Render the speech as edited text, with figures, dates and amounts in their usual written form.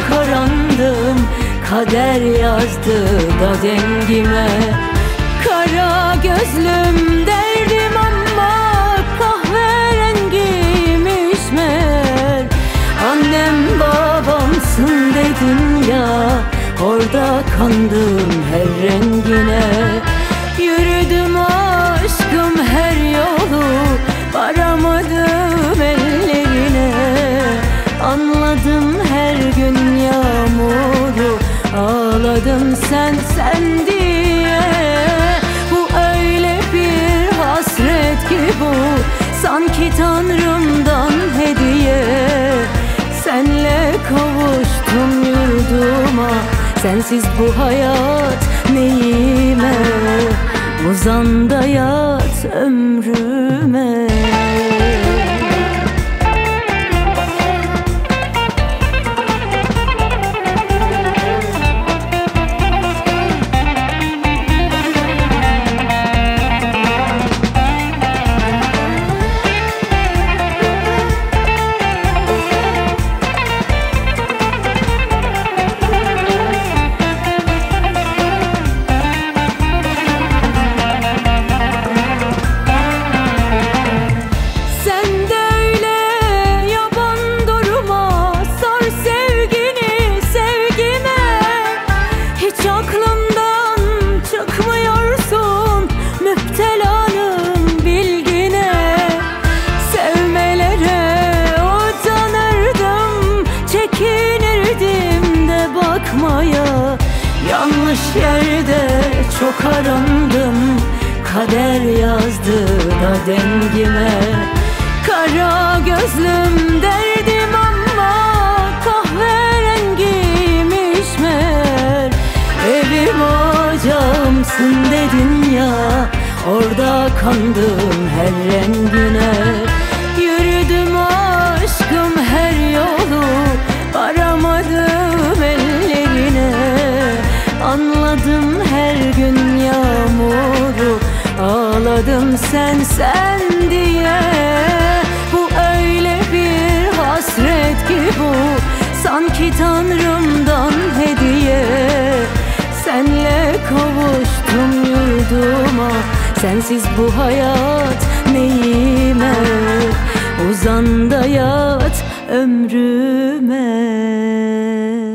arandım, kader yazdı da dengime. Kara gözlüm derdim ama kahverengiymiş meğer. Annem babamsın dedin ya, orada kandım her rengine. Yürüdüm aşkım her yolu, varamadım ellerine. Anladım her gün yağmuru, ağladım sen diye. Bu öyle bir hasret ki bu, sanki Tanrım'dan hediye. Senle kavuştum yurduma, sensiz bu hayat neyime? Uzan da yat ömrüme. Yanlış yerde çok arandım, kader yazdı da dengime. Kara gözlüm derdim ama kahverengiymiş meğer. Evim ocağımsın dedin ya, orada kandım her rengine. Yürüdüm aşkım her yolu, varamadım ellerine. Anladım her gün yağmuru, ağladım sen diye. Bu öyle bir hasret ki bu, sanki Tanrım'dan hediye. Senle kavuştum yurduma, sensiz bu hayat neyime? Uzan da yat ömrüme.